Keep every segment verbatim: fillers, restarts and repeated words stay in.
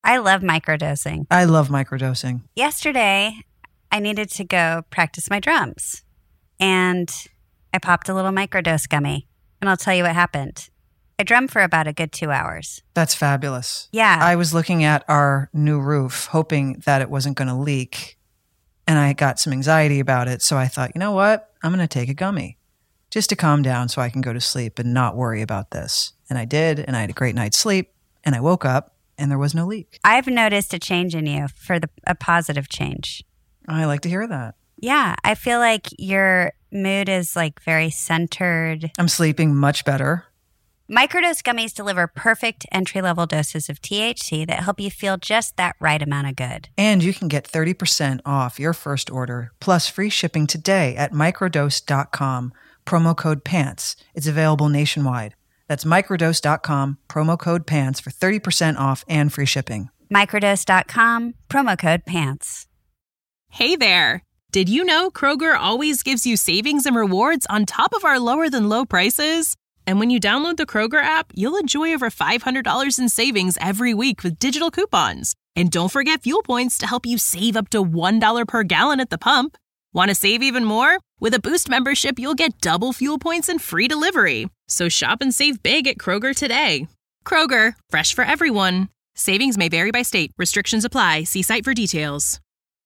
I love microdosing. I love microdosing. Yesterday, I needed to go practice my drums. And I popped a little microdose gummy. And I'll tell you what happened. I drummed for about a good two hours. That's fabulous. Yeah. I was looking at our new roof, hoping that it wasn't going to leak. And I got some anxiety about it. So I thought, you know what? I'm going to take a gummy just to calm down so I can go to sleep and not worry about this. And I did. And I had a great night's sleep. And I woke up and there was no leak. I've noticed a change in you for the, a positive change. I like to hear that. Yeah. I feel like your mood is like very centered. I'm sleeping much better. Microdose gummies deliver perfect entry-level doses of T H C that help you feel just that right amount of good. And you can get thirty percent off your first order, plus free shipping today at microdose dot com, promo code PANTS. It's available nationwide. That's microdose dot com, promo code PANTS for thirty percent off and free shipping. microdose dot com, promo code PANTS. Hey there! Did you know Kroger always gives you savings and rewards on top of our lower-than-low prices? And when you download the Kroger app, you'll enjoy over five hundred dollars in savings every week with digital coupons. And don't forget fuel points to help you save up to one dollar per gallon at the pump. Want to save even more? With a Boost membership, you'll get double fuel points and free delivery. So shop and save big at Kroger today. Kroger, fresh for everyone. Savings may vary by state. Restrictions apply. See site for details.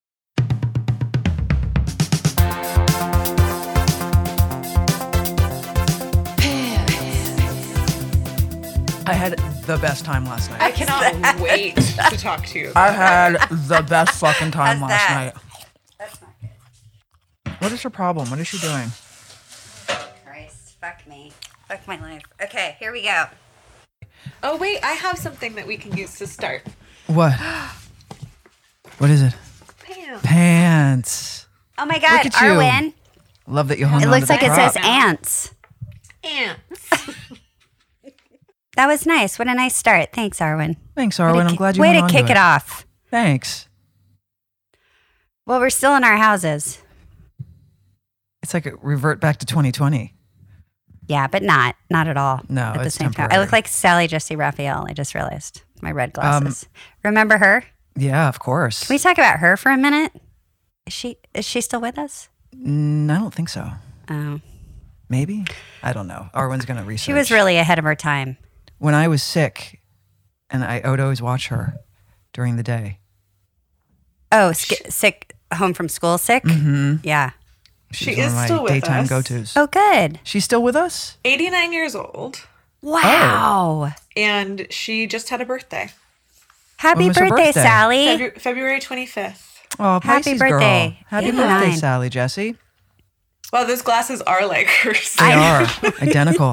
I had the best time last night. I cannot wait to talk to you. I had the best fucking time How's last that? night. That's not good. What is her problem? What is she doing? Christ, fuck me. Fuck my life. Okay, here we go. Oh, wait, I have something that we can use to start. What? What is it? Pam. Pants. Oh my God, Look at you. Arwen. Love that you hung It on looks to like the it prop. says ants. Ants. That was nice. What a nice start. Thanks, Arwen. Thanks, Way Arwen. to I'm ki- glad you Way hung to on kick to it off. Thanks. Well, we're still in our houses. It's like a revert back to twenty twenty. Yeah, but not. Not at all. No, at the it's same time. temporary. I look like Sally Jesse Raphael. I just realized. My red Um, glasses. Remember her? Yeah, of course. Can we talk about her for a minute? Is she is she still with us? Mm, I don't think so. Oh. Maybe? I don't know. Arwen's going to research. She was really ahead of her time. When I was sick, and I would always watch her during the day. Oh, sk- sick, home from school sick? Mm-hmm. Yeah. She She's one is of my still with daytime us. go-tos. Oh, good. She's still with us? eighty-nine years old. Wow. And she just had a birthday. Happy When was her birthday, birthday? Sally. Febu- February twenty-fifth. Oh, Happy Pisces birthday. girl. Happy eighty-nine. birthday, Sally Jesse. Well, those glasses are like hers. They are identical.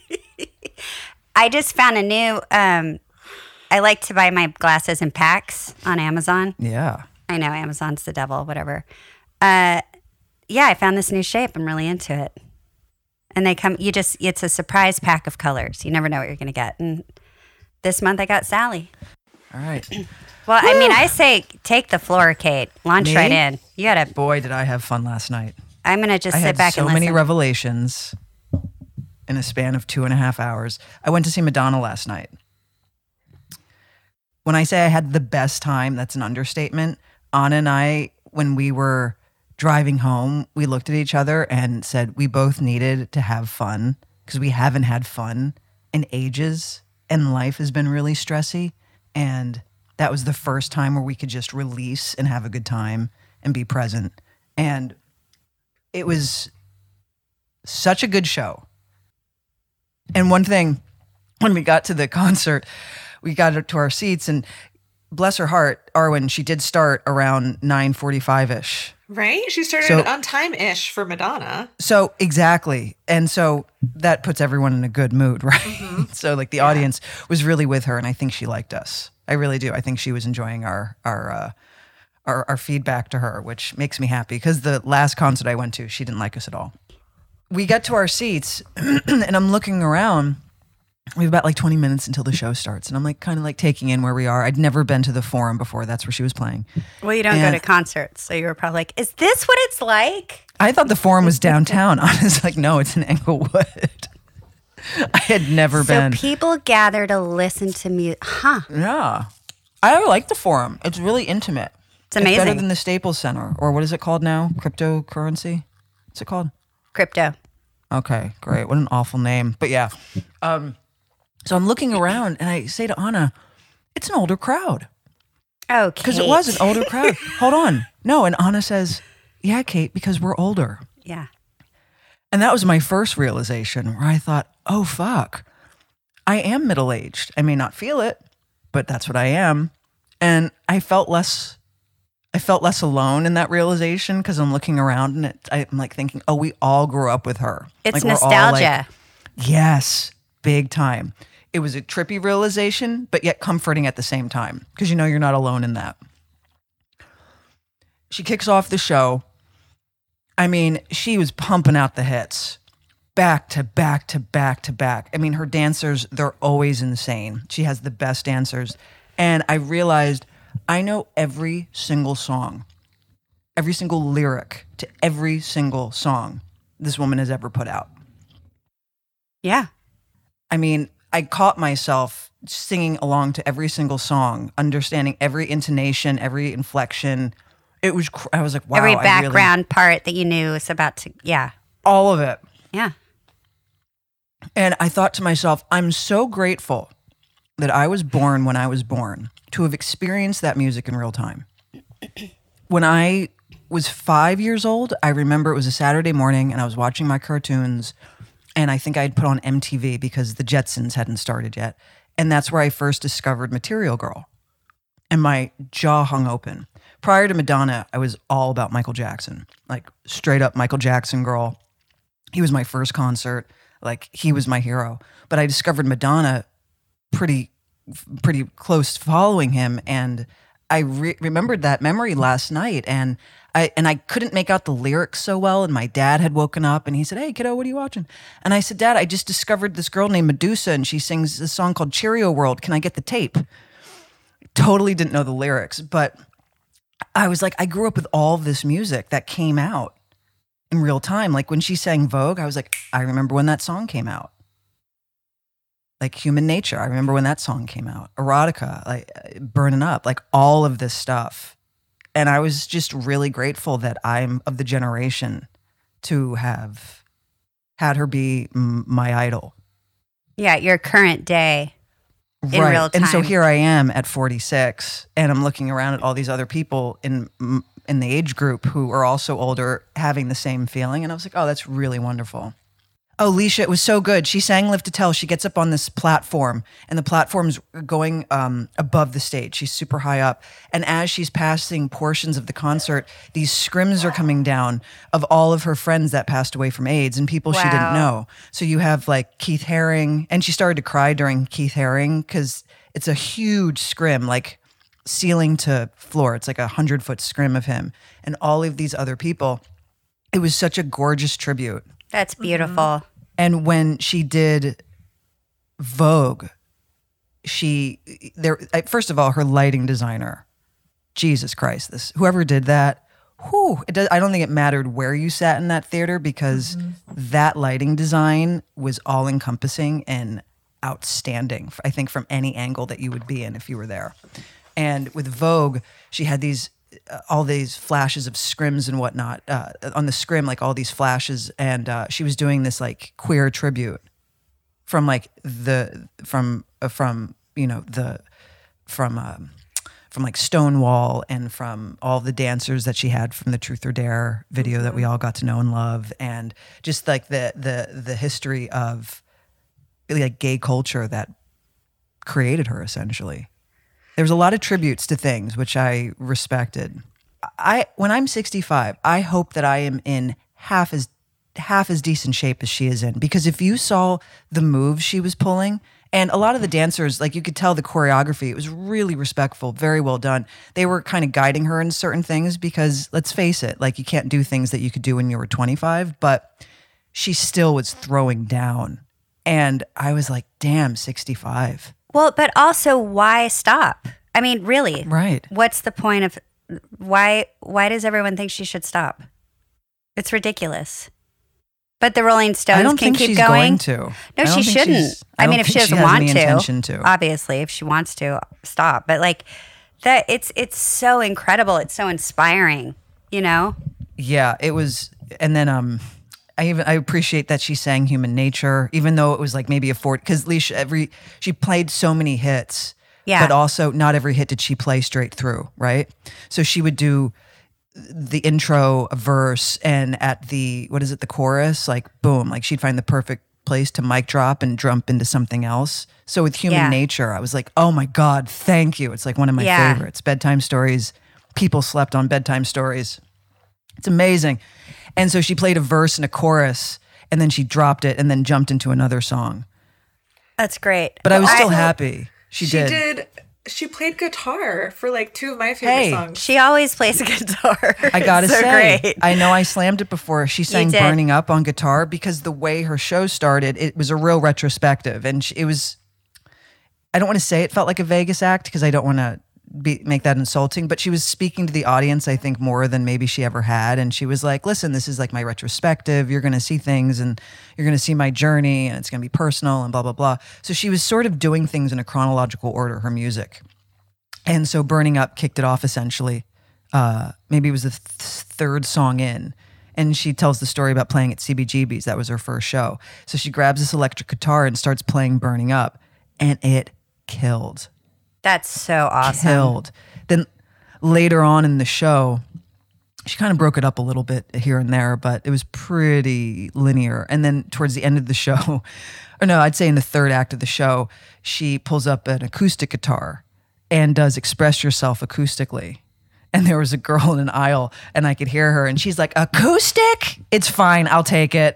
I just found a new, um, I like to buy my glasses in packs on Amazon. Yeah. I know Amazon's the devil, whatever. Uh, yeah, I found this new shape. I'm really into it. And they come, you just, it's a surprise pack of colors. You never know what you're going to get. And this month I got Sally. All right. Well, I mean, I say take the floor, Kate. Launch Me? right in. You got to, Boy, did I have fun last night. I'm going to just I sit had back so and many listen. revelations in a span of two and a half hours. I went to see Madonna last night. When I say I had the best time, that's an understatement. Anna and I, when we were driving home, we looked at each other and said we both needed to have fun because we haven't had fun in ages and life has been really stressy. And that was the first time where we could just release and have a good time and be present. And it was such a good show. And one thing, when we got to the concert, we got to our seats and bless her heart, Arwen, she did start around nine forty-five-ish. Right? She started So- on time-ish for Madonna. So exactly. And so that puts everyone in a good mood, right? Mm-hmm. So like the audience was really with her and I think she liked us. I really do. I think she was enjoying our our uh, our, our feedback to her, which makes me happy because the last concert I went to, she didn't like us at all. We get to our seats and I'm looking around. We have about like twenty minutes until the show starts. And I'm like kind of like taking in where we are. I'd never been to the Forum before. That's where she was playing. Well, you don't And- go to concerts. So you were probably like, is this what it's like? I thought the Forum was downtown. I was like, no, it's in Englewood. I had never So been. people gather to listen to music. Huh. Yeah. I like the Forum. It's really intimate. It's amazing. It's better than the Staples Center, or what is it called now? Cryptocurrency? What's it called? Crypto. Okay, great. What an awful name. But yeah. Um, so I'm looking around and I say to Anna, it's an older crowd. Oh, Kate. Because it was an older crowd. Hold on. No, and Anna says, yeah, Kate, because we're older. Yeah. And that was my first realization where I thought, oh, fuck. I am middle-aged. I may not feel it, but that's what I am. And I felt less... I felt less alone in that realization because I'm looking around and it, I'm like thinking, oh, we all grew up with her. It's like, we're all nostalgia. Like, yes, big time. It was a trippy realization, but yet comforting at the same time because you know you're not alone in that. She kicks off the show. I mean, she was pumping out the hits back to back to back to back. I mean, her dancers, they're always insane. She has the best dancers. And I realized I know every single song, every single lyric to every single song this woman has ever put out. Yeah. I mean, I caught myself singing along to every single song, understanding every intonation, every inflection. It was, cr- I was like, wow. Every I background really, part that you knew was about to, yeah. all of it. Yeah. And I thought to myself, I'm so grateful that I was born when I was born to have experienced that music in real time. When I was five years old, I remember it was a Saturday morning and I was watching my cartoons and I think I'd put on M T V because the Jetsons hadn't started yet. And that's where I first discovered Material Girl. And my jaw hung open. Prior to Madonna, I was all about Michael Jackson, like straight up Michael Jackson girl. He was my first concert. Like he was my hero. But I discovered Madonna pretty pretty close following him, and I re- remembered that memory last night, and I and I couldn't make out the lyrics so well, and my dad had woken up and he said, hey kiddo, what are you watching? And I said, Dad, I just discovered this girl named Medusa and she sings a song called Cheerio World, can I get the tape? Totally didn't know the lyrics, but I was like, I grew up with all this music that came out in real time. Like when she sang Vogue, I was like, I remember when that song came out. Like Human Nature, I remember when that song came out. Erotica, like Burning Up, like all of this stuff. And I was just really grateful that I'm of the generation to have had her be m- my idol. Yeah, your current day in right. real time. And so here I am at forty-six, and I'm looking around at all these other people in in the age group who are also older, having the same feeling. And I was like, oh, that's really wonderful. Oh, Leisha, it was so good. She sang Live to Tell. She gets up on this platform, and the platform's going um, above the stage. She's super high up. And as she's passing portions of the concert, these scrims are coming down of all of her friends that passed away from AIDS and people she didn't Wow. know. So you have like Keith Haring, and she started to cry during Keith Haring because it's a huge scrim, like ceiling to floor. It's like a hundred-foot scrim of him. And all of these other people. It was such a gorgeous tribute. That's beautiful. And when she did Vogue, she there first of all, her lighting designer, Jesus Christ, this whoever did that, whew, it does, I don't think it mattered where you sat in that theater because mm-hmm. that lighting design was all encompassing and outstanding. I think from any angle that you would be in if you were there. And with Vogue, she had these. Uh, all these flashes of scrims and whatnot uh, on the scrim, like all these flashes, and uh, she was doing this like queer tribute from like the from uh, from you know the from um, from like Stonewall and from all the dancers that she had from the Truth or Dare video mm-hmm. that we all got to know and love, and just like the the the history of like gay culture that created her essentially. There was a lot of tributes to things which I respected. I when I'm sixty-five, I hope that I am in half as half as decent shape as she is in. Because if you saw the moves she was pulling, and a lot of the dancers, like you could tell the choreography, it was really respectful, very well done. They were kind of guiding her in certain things because let's face it, like you can't do things that you could do when you were twenty-five, but she still was throwing down. And I was like, damn, sixty-five. Well, but also, why stop? I mean, really, right? What's the point of why? Why does everyone think she should stop? It's ridiculous. But the Rolling Stones I don't can think keep she's going. going to. No, I she don't think shouldn't. she's- I I don't mean, if think she doesn't has want any to, intention to. obviously, if she wants to, stop. But like, That it's it's so incredible. It's so inspiring, you know? Yeah, it was. And then um, I even I appreciate that she sang Human Nature, even though it was like maybe a four, because Leisha, every, she played so many hits, Yeah. but also not every hit did she play straight through, right? So she would do the intro, a verse, and at the, what is it, the chorus, like boom, like she'd find the perfect place to mic drop and jump into something else. So with Human Yeah. Nature, I was like, oh my God, thank you. It's like one of my Yeah. favorites. Bedtime stories. People slept on bedtime stories. It's amazing. And so she played a verse and a chorus, and then she dropped it and then jumped into another song. That's great. But I was I- still happy. She, She did. did. She played guitar for like two of my favorite Hey. songs. She always plays a guitar. I gotta It's so say, great. I know I slammed it before. She sang did. "Burning Up" on guitar because the way her show started, it was a real retrospective, and she, it was. I don't want to say it felt like a Vegas act because I don't want to be make that insulting, but she was speaking to the audience, I think, more than maybe she ever had, and she was like, "Listen, this is like my retrospective. You're going to see things, and you're going to see my journey, and it's going to be personal, and blah blah blah." So she was sort of doing things in a chronological order, her music. And so Burning Up kicked it off essentially. Uh, maybe it was the th- third song in. And she tells the story about playing at C B G B's. That was her first show. So she grabs this electric guitar and starts playing Burning Up. And it killed. That's so awesome. Killed. Then later on in the show, she kind of broke it up a little bit here and there, but it was pretty linear. And then towards the end of the show, or no, I'd say in the third act of the show, she pulls up an acoustic guitar and does Express Yourself acoustically. And there was a girl in an aisle and I could hear her and she's like, acoustic? It's fine, I'll take it.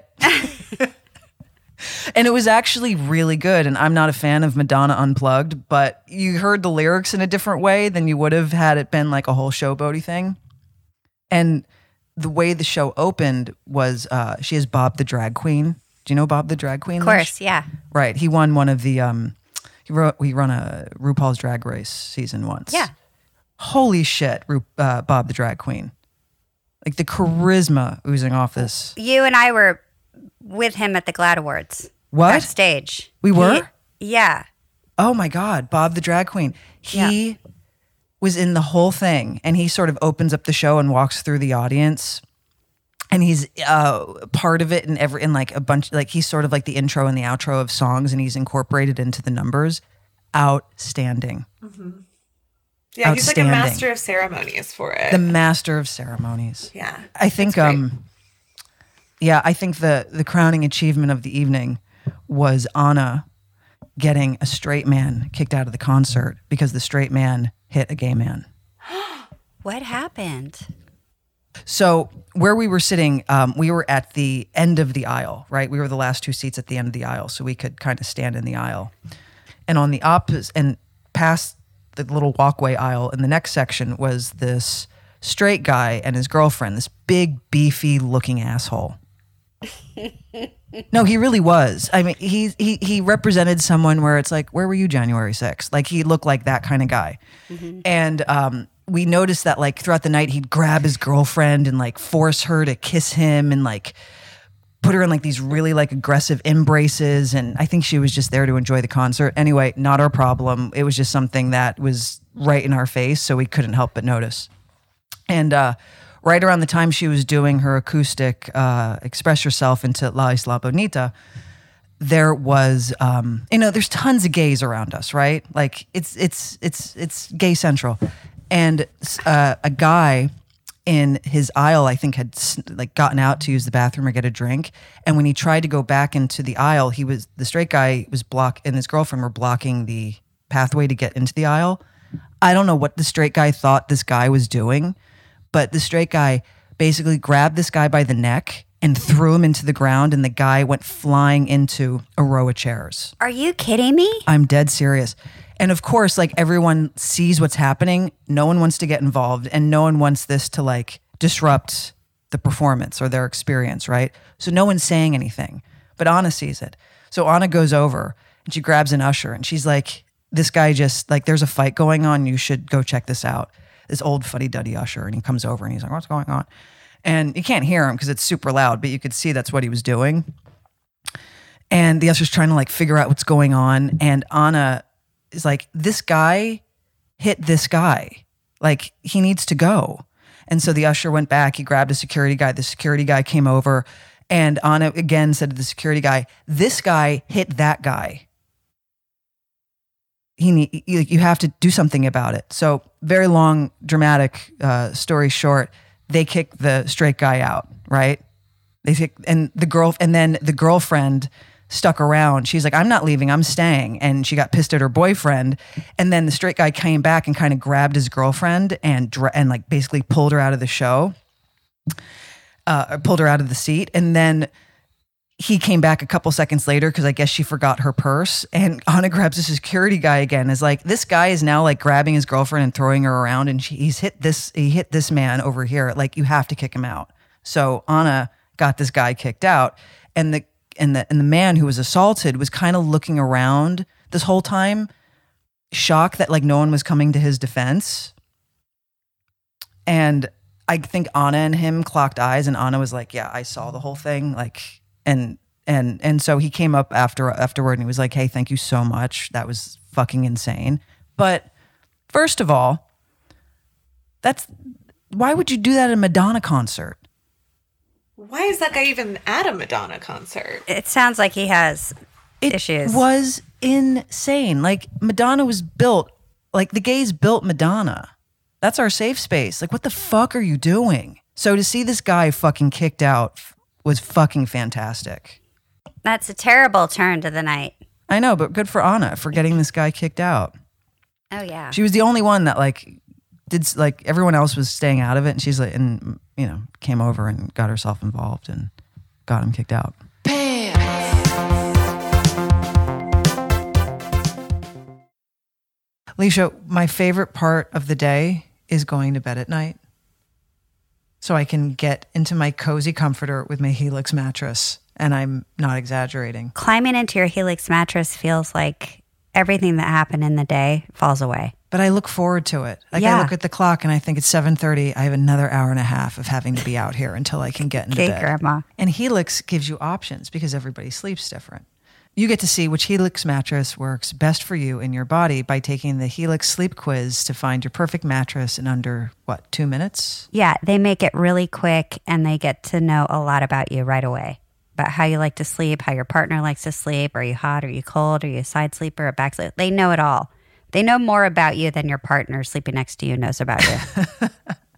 And it was actually really good. And I'm not a fan of Madonna Unplugged, but you heard the lyrics in a different way than you would have had it been like a whole showboaty thing. And the way the show opened was uh, she has Bob the Drag Queen. Do you know Bob the Drag Queen? Of course, yeah. Right. He won one of the, um, he, wrote, he run a RuPaul's Drag Race season once. Yeah. Holy shit, Ru- uh, Bob the Drag Queen. Like the charisma oozing off this. You and I were with him at the GLAAD Awards. What? Backstage. We were? He- yeah. Oh my God, Bob the Drag Queen. He Yeah. was in the whole thing and he sort of opens up the show and walks through the audience. And he's uh, part of it in every, in like a bunch, like he's sort of like the intro and the outro of songs and he's incorporated into the numbers. Outstanding. Yeah, he's like a Outstanding. master of ceremonies for it. The master of ceremonies. yeah. I think, It's great. um, yeah, I think the the crowning achievement of the evening was Anna getting a straight man kicked out of the concert because the straight man hit a gay man. What happened? So where we were sitting, um, we were at the end of the aisle, right? We were the last two seats at the end of the aisle, so we could kind of stand in the aisle. And on the opposite, and past the little walkway aisle in the next section was this straight guy and his girlfriend, this big, beefy looking asshole. No, he really was. I mean, he he he represented someone where it's like, where were you January sixth? Like he looked like that kind of guy. Mm-hmm. And um, we noticed that like throughout the night, he'd grab his girlfriend and like force her to kiss him and like put her in like these really like aggressive embraces. And I think she was just there to enjoy the concert. Anyway, not our problem. It was just something that was right in our face. So we couldn't help but notice. And uh, right around the time she was doing her acoustic uh, Express Yourself into La Isla Bonita, there was, um, you know, there's tons of gays around us, right? Like it's, it's, it's, it's gay central. And uh, a guy in his aisle, I think, had like gotten out to use the bathroom or get a drink. And when he tried to go back into the aisle, he was, the straight guy was block and his girlfriend were blocking the pathway to get into the aisle. I don't know what the straight guy thought this guy was doing, but the straight guy basically grabbed this guy by the neck and threw him into the ground, and the guy went flying into a row of chairs. Are you kidding me? I'm dead serious. And of course, like everyone sees what's happening. No one wants to get involved, and no one wants this to like disrupt the performance or their experience, right? So no one's saying anything, but Anna sees it. So Anna goes over and she grabs an usher and she's like, this guy just like, there's a fight going on. You should go check this out. This old fuddy-duddy usher. And he comes over and he's like, what's going on? And you can't hear him because it's super loud, but you could see that's what he was doing. And the usher's trying to like figure out what's going on. And Anna is like, this guy hit this guy. Like, he needs to go. And so the usher went back. He grabbed a security guy. The security guy came over, and Anna again said to the security guy, this guy hit that guy. He need, you, you have to do something about it. So very long, dramatic uh, story short, they kick the straight guy out, right? They kick, and the girl, and then the girlfriend stuck around. She's like, I'm not leaving, I'm staying. And she got pissed at her boyfriend. And then the straight guy came back and kind of grabbed his girlfriend and and like basically pulled her out of the show, uh, pulled her out of the seat. And then he came back a couple seconds later because I guess she forgot her purse. And Anna grabs the security guy again. Is like, this guy is now like grabbing his girlfriend and throwing her around. And she, he's hit this, he hit this man over here. Like, you have to kick him out. So Anna got this guy kicked out. And the And the and the man who was assaulted was kind of looking around this whole time, shocked that like no one was coming to his defense. And I think Anna and him clocked eyes, and Anna was like, "Yeah, I saw the whole thing." Like, and and and so he came up after afterward, and he was like, "Hey, thank you so much. That was fucking insane." But first of all, that's why would you do that at a Madonna concert? Why is that guy even at a Madonna concert? It sounds like he has It issues. was insane. Like, Madonna was built, like the gays built Madonna. That's our safe space. Like, what the fuck are you doing? So to see this guy fucking kicked out was fucking fantastic. That's a terrible turn to the night. I know, but good for Anna for getting this guy kicked out. Oh, yeah. She was the only one that like did, like everyone else was staying out of it. And she's like, and you know, came over and got herself involved and got him kicked out. Alicia, my favorite part of the day is going to bed at night so I can get into my cozy comforter with my Helix mattress. And I'm not exaggerating. Climbing into your Helix mattress feels like everything that happened in the day falls away. But I look forward to it. Like, Yeah. I look at the clock and I think it's seven thirty. I have another hour and a half of having to be out here until I can get into Okay, bed. Grandma. And Helix gives you options because everybody sleeps different. You get to see which Helix mattress works best for you and your body by taking the Helix sleep quiz to find your perfect mattress in under, what, two minutes? Yeah, they make it really quick, and they get to know a lot about you right away. About how you like to sleep, how your partner likes to sleep. Are you hot? Are you cold? Are you a side sleeper? A back sleeper? They know it all. They know more about you than your partner sleeping next to you knows about you.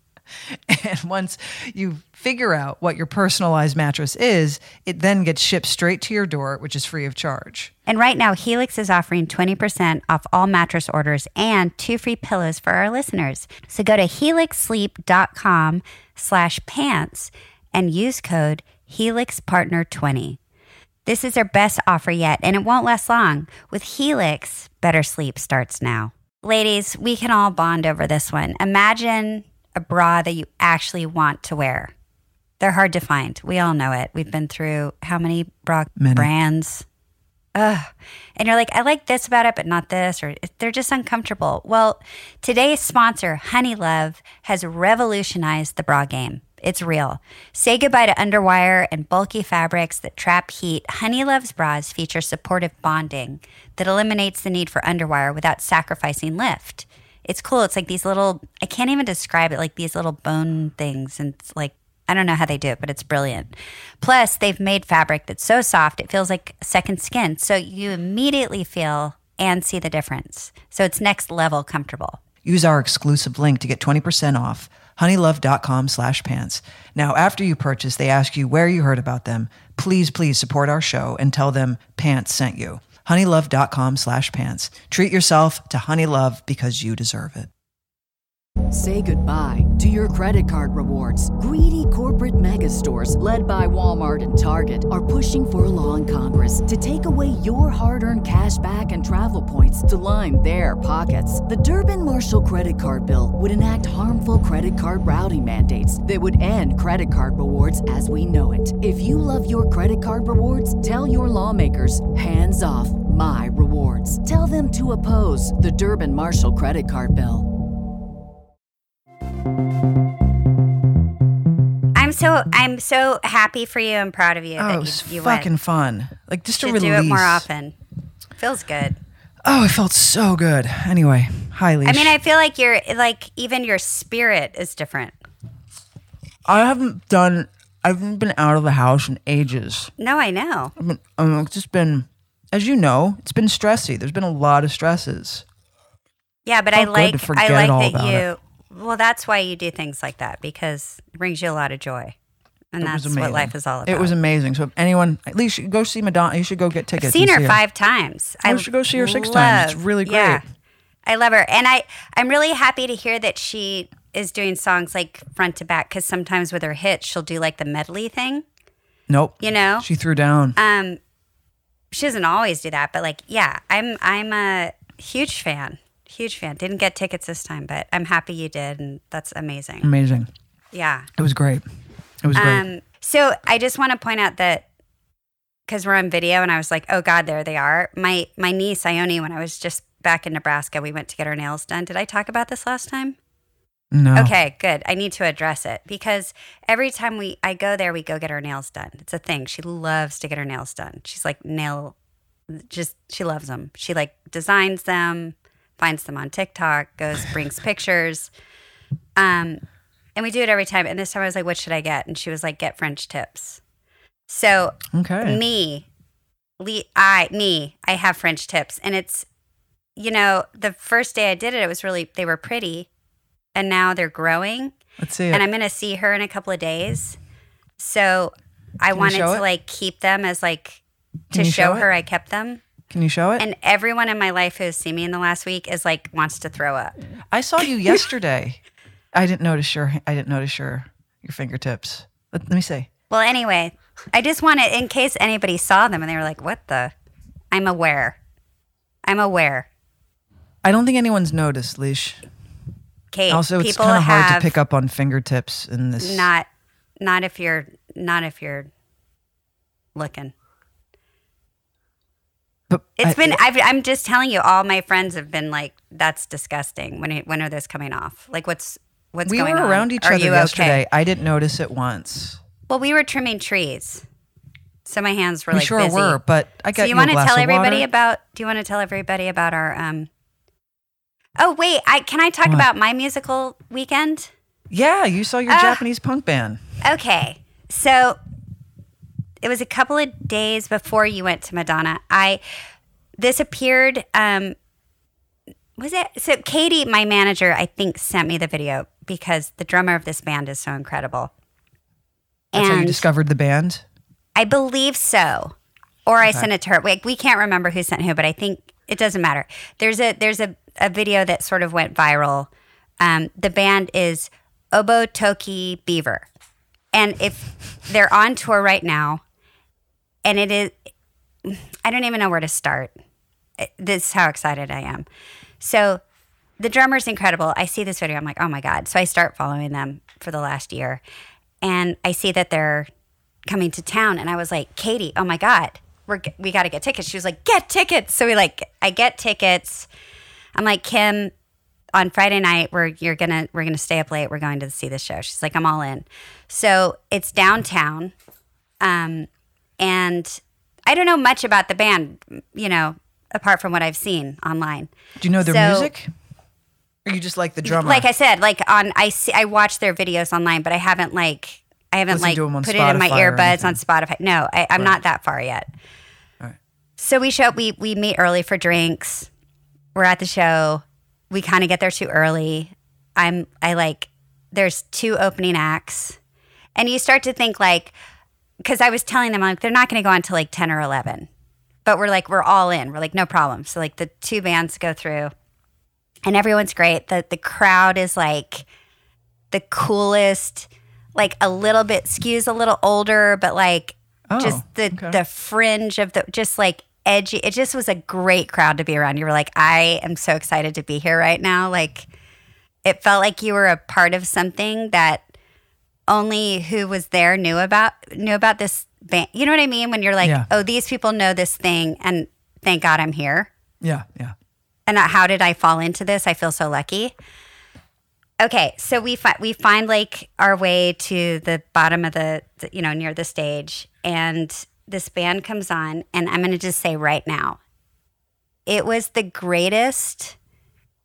And once you figure out what your personalized mattress is, it then gets shipped straight to your door, which is free of charge. And right now, Helix is offering twenty percent off all mattress orders and two free pillows for our listeners. So go to helixsleep.com slash pants and use code HelixPartner twenty. This is our best offer yet, and it won't last long. With Helix, better sleep starts now. Ladies, we can all bond over this one. Imagine a bra that you actually want to wear. They're hard to find. We all know it. We've been through how many bra Many. brands? Ugh. And you're like, I like this about it, but not this, or they're just uncomfortable. Well, today's sponsor, Honey Love, has revolutionized the bra game. It's real. Say goodbye to underwire and bulky fabrics that trap heat. Honey Love's bras feature supportive bonding that eliminates the need for underwire without sacrificing lift. It's cool. It's like these little, I can't even describe it, like these little bone things. And it's like, I don't know how they do it, but it's brilliant. Plus, they've made fabric that's so soft, it feels like second skin. So you immediately feel and see the difference. So it's next level comfortable. Use our exclusive link to get twenty percent off, honeylove.com slash pants. Now, after you purchase, they ask you where you heard about them. Please, please support our show and tell them Pants sent you. honeylove.com slash pants. Treat yourself to Honey Love because you deserve it. Say goodbye to your credit card rewards. Greedy corporate mega stores, led by Walmart and Target, are pushing for a law in Congress to take away your hard-earned cash back and travel points to line their pockets. The Durbin-Marshall credit card bill would enact harmful credit card routing mandates that would end credit card rewards as we know it. If you love your credit card rewards, tell your lawmakers, hands off my rewards. Tell them to oppose the Durbin-Marshall credit card bill. I'm so I'm so happy for you and proud of you Oh, that it was you, you fucking went. fun. Like, just Should a do release. it more often. Feels good. Oh, it felt so good. Anyway, Hi, Leash. I mean, I feel like you're like even your spirit is different. I haven't done. I haven't been out of the house in ages. No, I know. I've been, um, it's just been, as you know, it's been stressy. There's been a lot of stresses. Yeah, but I Felt good to like forget I like all that about you. it. Well, that's why you do things like that because it brings you a lot of joy, and It was that's what amazing. life is all about. It was amazing. So if anyone, at least you go see Madonna. You should go get tickets. I've seen and her see five times. Oh, I you should go see her six love, times. It's really great. Yeah, I love her, and I I'm really happy to hear that she is doing songs like front to back because sometimes with her hits she'll do like the medley thing. Nope. You know, She threw down. um, she doesn't always do that, but like, yeah, I'm I'm a huge fan, huge fan. Didn't get tickets this time, but I'm happy you did, and that's amazing. Amazing. Yeah. It was great. It was great. Um, so I just want to point out that because we're on video, and I was like, oh God, there they are. My my niece Ione, when I was just back in Nebraska, we went to get her nails done. Did I talk about this last time? No. Okay, good. I need to address it because every time we I go there, we go get her nails done. It's a thing. She loves to get her nails done. She's like nail, just she loves them. She like designs them, finds them on TikTok, goes brings pictures, um, and we do it every time. And this time I was like, "What should I get?" And she was like, "Get French tips." So Okay. me, Lee, I me, I have French tips, and it's you know the first day I did it, it was really they were pretty. And now they're growing. Let's see it. And I'm going to see her in a couple of days. So I Can you wanted show to it? like keep them as like Can to you show show her it? I kept them. Can you show it? And everyone in my life who has seen me in the last week is like wants to throw up. I saw you yesterday. I didn't notice your. I didn't notice your your fingertips. Let, let me see. Well, anyway, I just wanted in case anybody saw them and they were like, "What the?" I'm aware. I'm aware. I don't think anyone's noticed, Leash. Kate, Also, it's people kind of hard have to pick up on fingertips in this. not not if you're not if you're looking. But It's I- been. I've, I'm just telling you. All my friends have been like, "That's disgusting." When it, when are those coming off? Like, what's what's we going were on? around each Are other you yesterday. Okay? I didn't notice it once. Well, we were trimming trees, so my hands were We like sure busy. were, but I got so you you, want a to glass tell of everybody water. about? Do you want to tell everybody about our? um Oh wait, I can I talk What? about my musical weekend? Yeah, you saw your Ah. Japanese punk band. Okay, so it was a couple of days before you went to Madonna. I this appeared. Um, was it so? Katie, my manager, I think sent me the video because the drummer of this band is so incredible. That's how you And discovered the band. I believe so, or I sent it to her. We, we can't remember who sent who, but I think it doesn't matter. There's a there's a, a video that sort of went viral. Um, the band is Obotoki Beaver, and if they're on tour right now, and it is, I don't even know where to start. This is how excited I am. So the drummer's incredible. I see this video. I'm like, oh my God. So I start following them for the last year. And I see that they're coming to town. And I was like, Katie, oh my God, we're, we got to get tickets. She was like, get tickets. So we like, I get tickets. I'm like, Kim, on Friday night, we're, you're going to, we're going to stay up late. We're going to see the show. She's like, I'm all in. So it's downtown. Um, and I don't know much about the band, you know, apart from what I've seen online. Do you know their So- music? Or you just like the drummer? Like I said, like on I see I watch their videos online, but I haven't like I haven't Listened like to 'em on put it in my Spotify or earbuds on anything. Spotify. No, I, I'm not that far yet. All right. So we show up. We we meet early for drinks. We're at the show. We kind of get there too early. I'm I like there's two opening acts, and you start to think like because I was telling them like they're not going to go on to like ten or eleven, but we're like we're all in. We're like no problem. So like the two bands go through. And everyone's great. The the crowd is like the coolest, like a little bit skews a little older, but like Oh, just the okay. the fringe of the just like edgy. It just was a great crowd to be around. You were like, I am so excited to be here right now. Like it felt like you were a part of something that only who was there knew about knew about this band. You know what I mean? When you're like, Yeah. oh, these people know this thing, and thank God I'm here. Yeah, yeah. And how did I fall into this? I feel so lucky. Okay, so we fi- we find like our way to the bottom of the, the, you know, near the stage, and this band comes on, and I'm going to just say right now, it was the greatest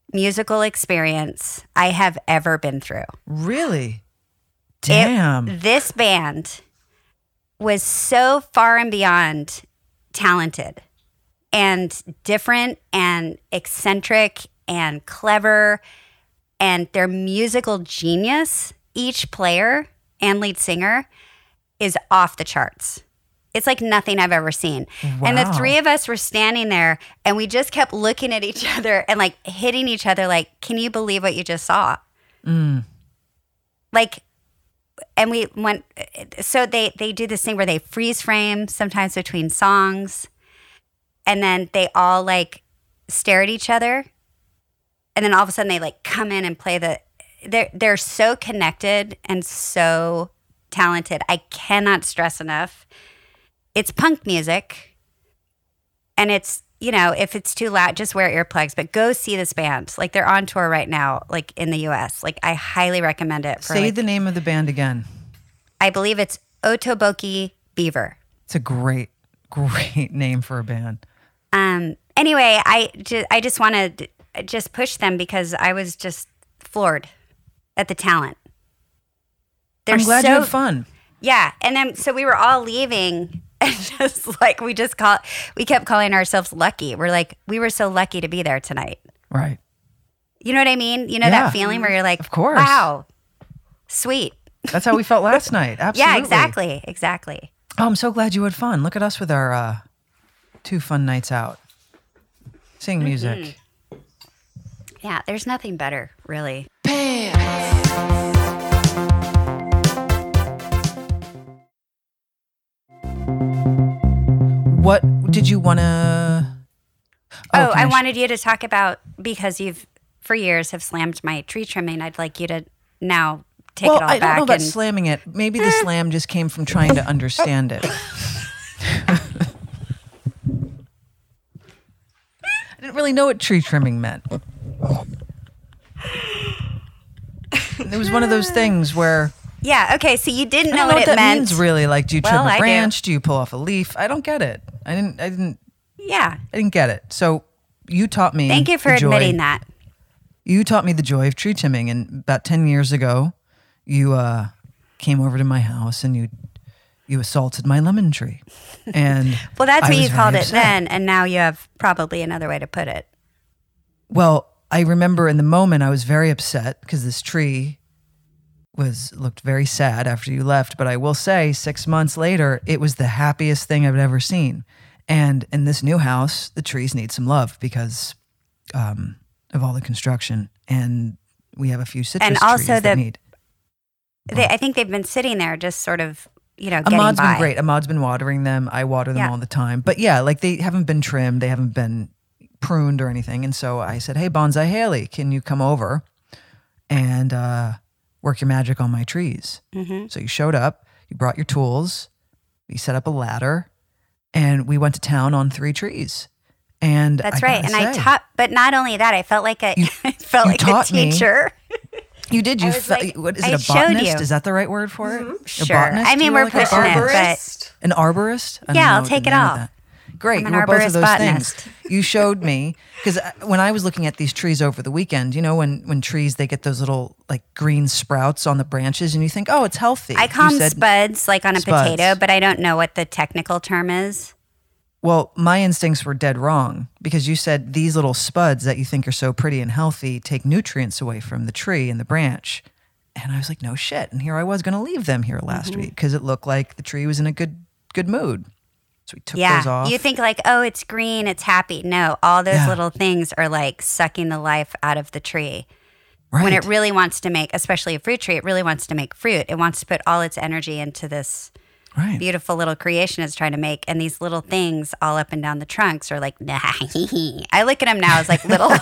musical experience I have ever been through. Really? Damn. It, this band was so far and beyond talented and different and eccentric and clever, and their musical genius, each player and lead singer, is off the charts. It's like nothing I've ever seen. Wow. And the three of us were standing there and we just kept looking at each other and like hitting each other like, can you believe what you just saw? Mm. Like, and we went, so they, they do this thing where they freeze frame sometimes between songs, and then they all like stare at each other. And then all of a sudden they like come in and play the, they're, they're so connected and so talented. I cannot stress enough. It's punk music, and it's, you know, if it's too loud, just wear earplugs, but go see this band. Like, they're on tour right now, like in the U S. Like, I highly recommend it. For Say like, the name of the band again. I believe it's Otoboki Beaver. It's a great, great name for a band. Um. Anyway, I just, I just want to just push them because I was just floored at the talent. They're I'm glad so, you had fun. Yeah, and then so we were all leaving, and just like we just call, we kept calling ourselves lucky. We're like, we were so lucky to be there tonight. Right. You know what I mean? You know Yeah. that feeling where you're like, Of course. wow, sweet. That's how we felt last night. Absolutely. Yeah, exactly, exactly. Oh, I'm so glad you had fun. Look at us with our uh, two fun nights out. Sing music. Mm-hmm. Yeah, there's nothing better, really. What did you want to... Oh, I sh- wanted you to talk about, because you've, for years, have slammed my tree trimming. I'd like you to now take well, it all I back. don't know about and, slamming it. Maybe the slam just came from trying to understand it. I didn't really know what tree trimming meant. It was one of those things where... Yeah, okay, so you didn't I know, don't know what, what it that meant. means, really. Like, do you trim Well, I a do. branch? Do. do you pull off a leaf? I don't get it. I didn't. I didn't. Yeah. I didn't get it. So you taught me. Thank you for the joy- admitting that. You taught me the joy of tree trimming, and about ten years ago, you uh, came over to my house and you you assaulted my lemon tree. And Well, that's I what was you called very it upset. then, and now you have probably another way to put it. Well, I remember in the moment I was very upset because this tree was looked very sad after you left. But I will say, six months later, it was the happiest thing I've ever seen. And in this new house, the trees need some love because um, of all the construction, and we have a few citrus And also trees that the- need. They, I think they've been sitting there just sort of, you know, getting Ahmad's by. been great. Ahmad's been watering them. I water them Yeah. all the time. But yeah, like they haven't been trimmed. They haven't been pruned or anything. And so I said, hey, Bonsai Haley, can you come over and uh, work your magic on my trees? Mm-hmm. So you showed up. You brought your tools. You set up a ladder. And we went to town on three trees. And That's I right. gotta And I say, taught, but not only that, I felt like a, You- I felt you like a taught me. teacher. You did. You I was fe- like, what is I it? A showed botanist? you. Is that the right word for it? A Sure. botanist? I mean, You were we're like a pushing it, arborist? but An arborist? I don't Yeah, know I'll the take it name of all. that. Great. I'm You an were both of arborist those botanist. things. You showed me, because when I was looking at these trees over the weekend, you know, when, when trees, they get those little like green sprouts on the branches and you think, oh, it's healthy. I call You them said- spuds, like on a Spuds. potato, but I don't know what the technical term is. Well, my instincts were dead wrong because you said these little spuds that you think are so pretty and healthy take nutrients away from the tree and the branch. And I was like, no shit. And here I was going to leave them here last Mm-hmm. week because it looked like the tree was in a good good mood. So we took those Yeah. off. You think like, oh, it's green, it's happy. No, all those Yeah. little things are like sucking the life out of the tree. right. When it really wants to make, especially a fruit tree, it really wants to make fruit. It wants to put all its energy into this right. beautiful little creation it's trying to make. And these little things all up and down the trunks are like, nah. I look at them now as like little.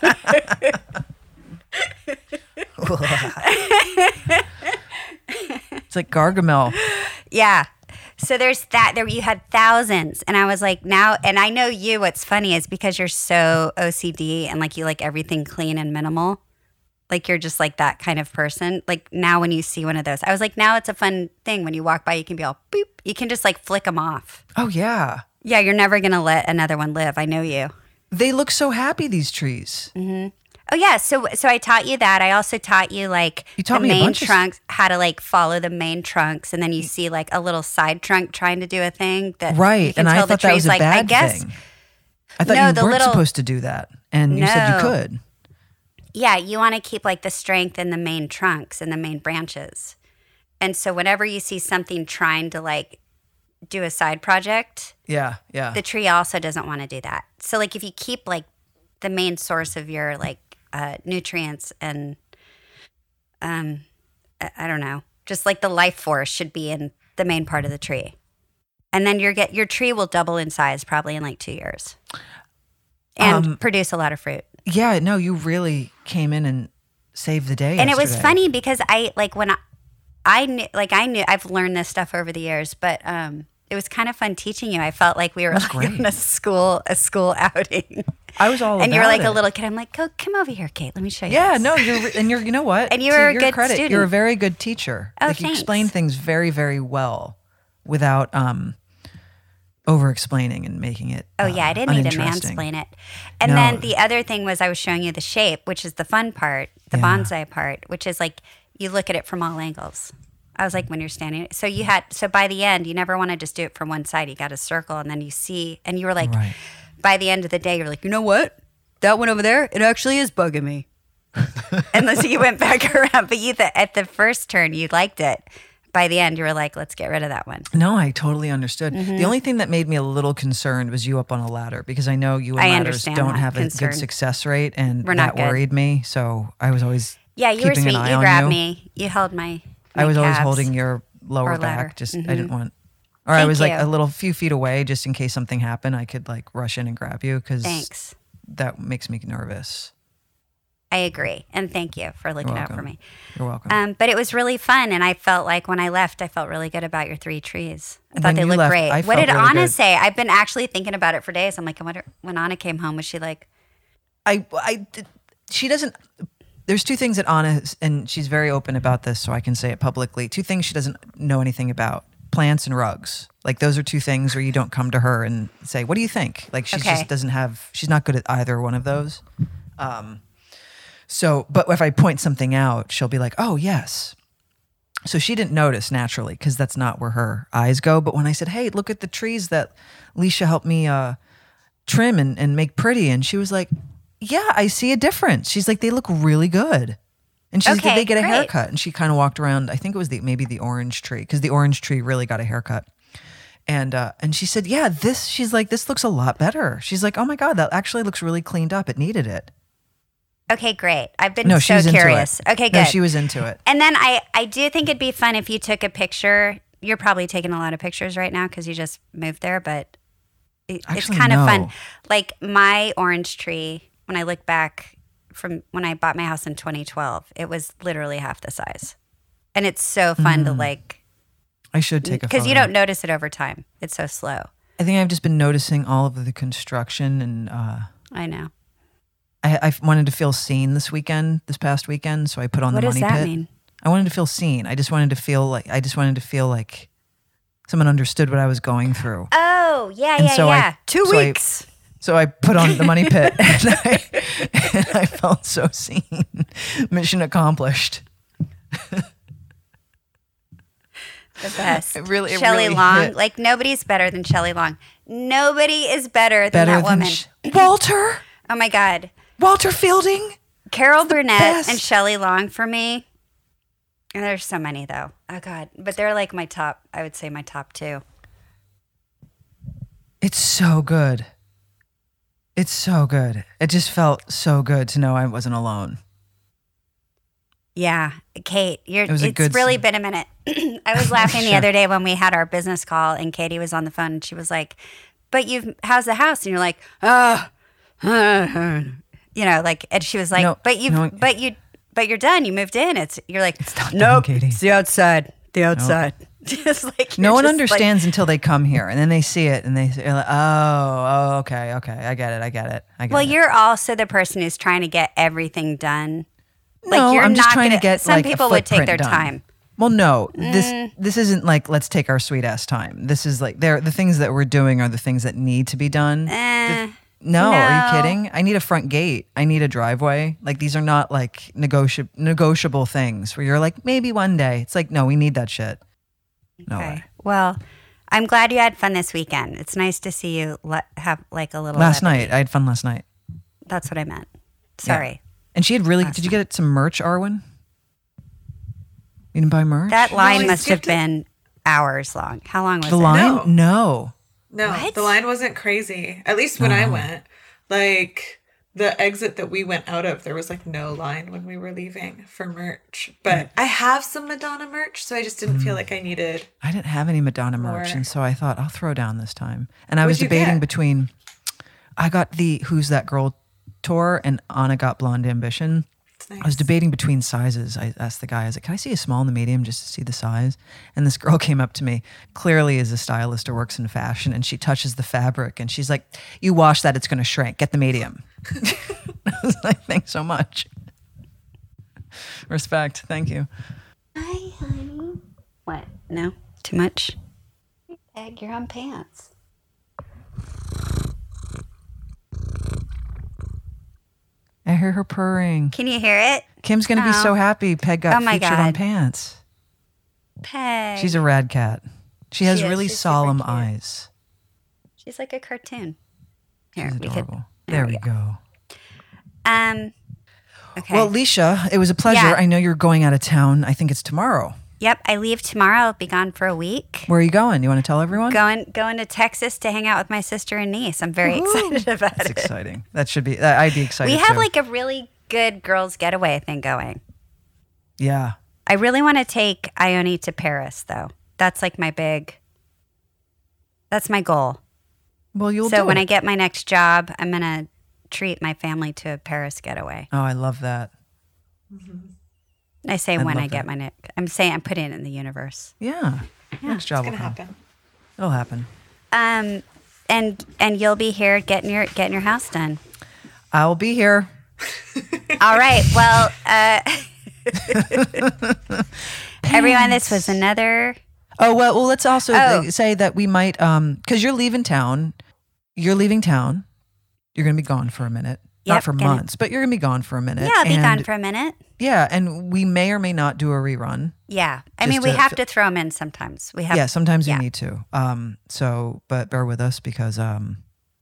It's like Gargamel. Yeah. So there's that. There you had thousands, and I was like, now, and I know you. What's funny is because you're so O C D and like you like everything clean and minimal. Like you're just like that kind of person. Like now, when you see one of those, I was like, now it's a fun thing. When you walk by, you can be all boop. You can just like flick them off. Oh, yeah. Yeah, you're never gonna let another one live. I know you. They look so happy, these trees. Oh yeah, so so I taught you that. I also taught you like You taught the me a main bunch of- trunks, how to like follow the main trunks, and then you see like a little side trunk trying to do a thing that you Right. can And I tell the thought that was tree's a like, bad I guess, thing. I thought No, you the weren't little- supposed to do that. And you said you No. could. Yeah, you want to keep like the strength in the main trunks and the main branches. And so whenever you see something trying to like do a side project, Yeah, yeah. the tree also doesn't want to do that. So like if you keep like the main source of your like uh, nutrients and um I, I don't know, just like the life force should be in the main part of the tree. And then your get your tree will double in size probably in like two years. And Um, produce a lot of fruit. yeah, no, you really came in and saved the day. And it was yesterday. funny because I like when I, I knew like I knew I've learned this stuff over the years, but um it was kind of fun teaching you. I felt like we were That's like great. on a school a school outing. I was all and you were about like a it. little kid. I'm like, go come over here, Kate. Let me show you. Yeah, this." no, you're and you're you know what? And you To were a your good credit, student. You're a very good teacher. Oh, like you thanks. explain things very, very well without um over explaining and making it. Oh uh, yeah, I didn't need to uninteresting. mansplain it. And No. then the other thing was I was showing you the shape, which is the fun part, the Yeah. bonsai part, which is like you look at it from all angles. I was like when you're standing. So you had so by the end, you never want to just do it from one side. You got a circle, and then you see, and you were like, Right. by the end of the day, you're like, you know what? That one over there, it actually is bugging me. And so you went back around, but you the, at the first turn you liked it. By the end, you were like, let's get rid of that one. No, I totally understood. Mm-hmm. The only thing that made me a little concerned was you up on a ladder because I know you and I ladders understand don't that have a concern. good success rate, and We're that not good. worried me. So I was always Yeah, you were keeping sweet. an eye You on grabbed you. me. You held my. I my was always calves. holding your lower or ladder. back. Just Mhm. I didn't want, or I Thank was like you. a little few feet away, just in case something happened. I could like rush in and grab you because Thanks. that makes me nervous. I agree, and thank you for looking out for welcome. me. You're welcome. Um, but it was really fun, and I felt like when I left, I felt really good about your three trees. I thought When they you looked left, great. I What felt did really Anna good. say? I've been actually thinking about it for days. I'm like, I wonder when Anna came home, was she like, I, I, did- she doesn't. There's two things that Anna, has, and she's very open about this, so I can say it publicly. Two things she doesn't know anything about: plants and rugs. Like those are two things where you don't come to her and say, "What do you think?" Like she Okay. just doesn't have. She's not good at either one of those. Um, so, but if I point something out, she'll be like, "Oh yes." So she didn't notice naturally because that's not where her eyes go. But when I said, "Hey, look at the trees that Leisha helped me uh, trim and, and make pretty," and she was like, "Yeah, I see a difference." She's like, "They look really good." And she's like, Okay, "Did they get a great. haircut?" And she kind of walked around. I think it was the maybe the orange tree because the orange tree really got a haircut. And uh, and she said, "Yeah, this." She's like, "This looks a lot better." She's like, "Oh my god, that actually looks really cleaned up. It needed it." okay, great. I've been No, she so was curious. into it. Okay, No, good. she was into it. And then I, I do think it'd be fun if you took a picture. You're probably taking a lot of pictures right now because you just moved there, but it, it's Actually, kind of no. fun. Like my orange tree, when I look back from when I bought my house in twenty twelve, it was literally half the size. And it's so fun to like, I should take a because you photo. don't notice it over time. It's so slow. I think I've just been noticing all of the construction, and uh, I know. I, I wanted to feel seen this weekend, this past weekend. So I put on What the does money that pit. mean? I wanted to feel seen. I just wanted to feel like I just wanted to feel like someone understood what I was going through. Oh, yeah, And yeah, so I- yeah. Two so I- weeks. So I put on the money pit, and I, and I felt so seen. Mission accomplished. The best. It really- it Shelley really Long. hit. Like nobody's better than Shelley Long. Nobody is better than Better that than woman. Sh- Walter. Oh my God. Walter Fielding. Carol Burnett best. and Shelley Long for me. And there's so many though. Oh God. But they're like my top, I would say my top two. It's so good. It's so good. It just felt so good to know I wasn't alone. Yeah. Kate, you're It was a it's good really scene. Oh, been a minute. I was laughing the Sure. other day when we had our business call and Katie was on the phone and she was like, but you've, how's the house? And you're like, oh, you know, like, and she was like, No, but you've, no. but you, but you're done. You moved in. It's, you're like, not nope, done, Katie. it's the outside, the outside. Just like, No you're one just like- understands until they come here, and then they see it, and they- they're like, "Oh, oh, okay, okay, I get it, I get it, I get well, it." you're also the person who's trying to get everything done. no, you're I'm just not trying gonna- to get some like a people would take footprint their done. time. Well, no, this this isn't like let's take our sweet ass time. This is like they're the things that we're doing are the things that need to be done. Eh, No, No. are you kidding? I need a front gate. I need a driveway. Like these are not like negoti- negotiable things where you're like, maybe one day. It's like, no, we need that shit. No Okay. way. Well, I'm glad you had fun this weekend. It's nice to see you le- have like a little Last levity. night. I had fun last night. That's what I meant. Sorry. And she had really, Last did you get some merch, Arwen? You didn't buy merch? That line I must have skipped it. been hours long. How long was the it? line? No. No. No, What? the line wasn't crazy. At least when I Oh. went. Like the exit that we went out of, there was like no line when we were leaving for merch. But I have some Madonna merch, so I just didn't feel like I needed. I didn't have any Madonna merch, More. and so I thought I'll throw down this time. And I was What'd you debating get? between, I got the Who's That Girl tour, and Anna got Blonde Ambition. It's nice. I was debating between sizes. I asked the guy, I was like, can I see a small and a medium just to see the size? And this girl came up to me, clearly is a stylist or works in fashion, and she touches the fabric and she's like, you wash that, it's going to shrink. Get the medium. I was like, thanks so much. Respect. Thank you. Hi, honey. What? No? Too much? Egg, you're on pants. I hear her purring. Can you hear it? Kim's going to be Oh. so happy Peg got Oh my featured on God. Pants. Peg. She's a rad cat. She has She is. really She's super solemn cute. eyes. She's like a cartoon. Here, She's we could. adorable. There we go. Um. Okay. Well, Leisha, it was a pleasure. Yeah. I know you're going out of town. I think it's tomorrow. Yep. I leave tomorrow. I'll be gone for a week. Where are you going? You want to tell everyone? Going going to Texas to hang out with my sister and niece. I'm very excited about That's it. exciting. That should be. that- I'd be excited. We have too. like a really good girls' getaway thing going. Yeah. I really want to take Ione to Paris, though. That's like my big. That's my goal. Well, you'll so do when it. I get my next job, I'm gonna treat my family to a Paris getaway. Oh, I love that. I say I'd when love I get that. my next. I'm saying I'm putting it in the universe. Yeah. Next job It's will gonna come. happen. It'll happen. Um, and and you'll be here getting your getting your house done. I will be here. All right. Well, uh, everyone, this was another. Oh well. Well, let's also Oh. say that we might, um, because you're leaving town. You're leaving town. You're going to be gone for a minute. Not Yep, for gonna- months, but you're going to be gone for a minute. Yeah, I'll be and, gone for a minute. Yeah, and we may or may not do a rerun. Yeah, I Just mean, we to have fi- to throw them in sometimes. We have. Yeah, sometimes yeah. we need to. Um, so, but bear with us because um,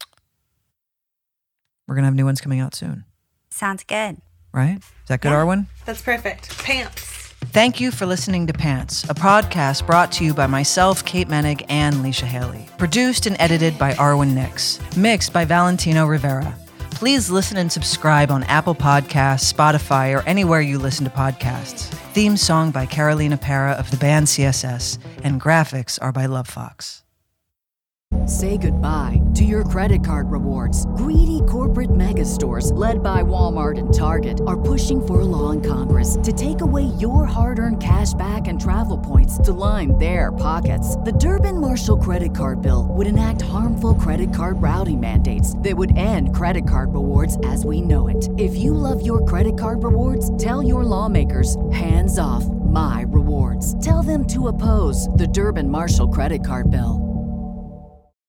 we're gonna have new ones coming out soon, Sounds good. right? Is that good, Yeah. Arwen? That's perfect. Pants. Thank you for listening to Pants, a podcast brought to you by myself, Kate Menig, and Leisha Haley. Produced and edited by Arwen Nix. Mixed by Valentino Rivera. Please listen and subscribe on Apple Podcasts, Spotify, or anywhere you listen to podcasts. Theme song by Carolina Para of the band C S S, and graphics are by Love Fox. Say goodbye to your credit card rewards. Greedy corporate mega stores, led by Walmart and Target, are pushing for a law in Congress to take away your hard-earned cash back and travel points to line their pockets. The Durbin-Marshall credit card bill would enact harmful credit card routing mandates that would end credit card rewards as we know it. If you love your credit card rewards, tell your lawmakers, hands off my rewards. Tell them to oppose the Durbin-Marshall credit card bill.